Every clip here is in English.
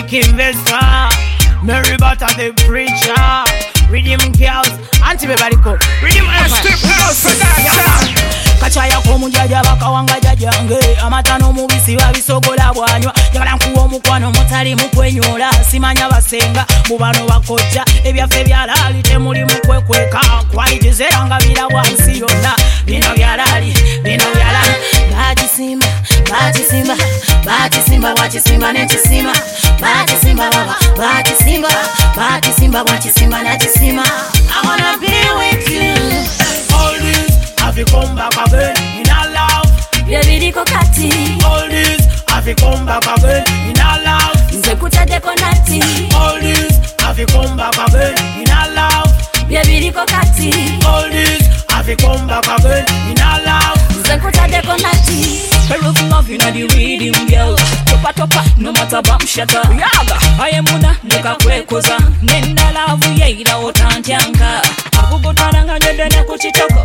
big investor. Mary Butter the preacher. Rhythm girls, anti-baby go. Rhythm step house for that. Kachaya komunjaja bakawanga jajange amatano mubisi babisogola bwanywa njagala nkuwa omukwano mutali mukwenyola simanya basenga mubano bakojja ebyaffe byalali temuli mukwekweka kwalitizera nga birabwa nsi yonna bino byalali bakisimba wakisimba nekisima bakisimba baba bakisimba wakisimba nakisima I wanna be with you. All this have you come back again in our love? Baby kati. All this have you come back again in our love? Nze kutadeko nati. All this have you come back again in our love? Baby kati. All this have you come back again in our love? Nze kutadeko nati. Peru's love in the rhythm girl. Topa no matter bam shatter. Yaga ayemuna nika kwekoza. Nenda lavu yeira otantyanka. Abugotana njodene kuchitoko.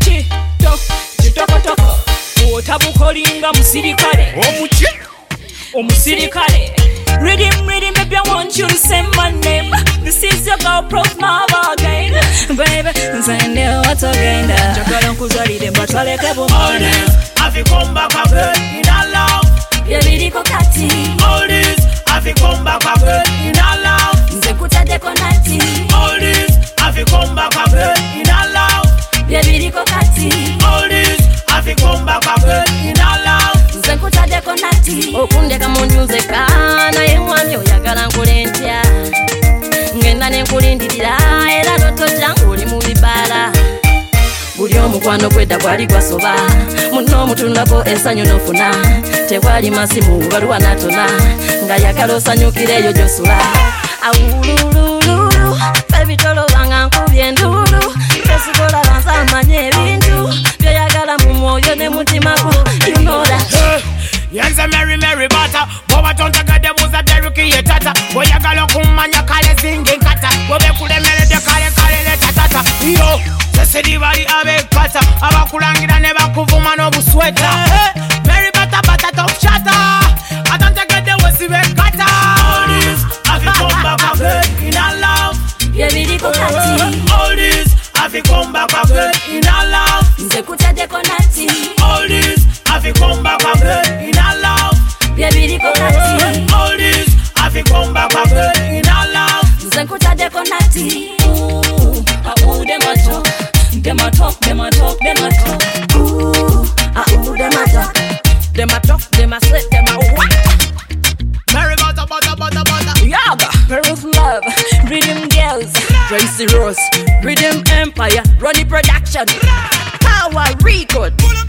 Chitoko otabukolinga musirikale omusirikale Rhythm baby I want you to say my name. This is your girl Prof Mava again. Baby nzende watogenda njagala nkuzalire mbatwaleke bumana. Have you come back again in our love? Baby kati. All this have you come back again in our love? Nze kutadeko nati. All this have you come back again in our love? Baby kati. All this have you come back again in our love? Nze kutadeko nati. Okundeka munjunzeka naye mwami oyagala nkulentya ngenda nenkulindirira era notojja ng'oli mu bibala buli omukwano gwedda gwali gwasoba muno omutundako ensanyu nofuna tewali masimu baluwa natona nga yagala osanyukireeyo gyosula awulululu ebitolobanga nkubye endulu tesobola banza amanye ebintu byoyagala mu mwoyo ne mutima gwo you know that. Yanza Mary Butter Boba tonta gade muza deruki yetata Boyagalo kumanya kale zingi nkata Bobe kulemele de kale le tatata Yo, sesedi bali abe kata Abakulangira ne bakuvuma no busweta Mary Butter top shata Atonta gade wesibe kata All this, have you come back again in our love? Baby kati. All this, have you come back again in our love? Nze kutadeko nati. All this, have you come back again in our love? Baby kati. All this, have you come back again in our love? Nze kutadeko nati. Ooh, dem a talk. Ooh, dem a talk. Dem a talk, dem a slip, dem a what? Mary Butter. Yaga, Peru's love, Rhythm girls, Tracy Rose, Rhythm Empire, Ronnie Production, Power Record.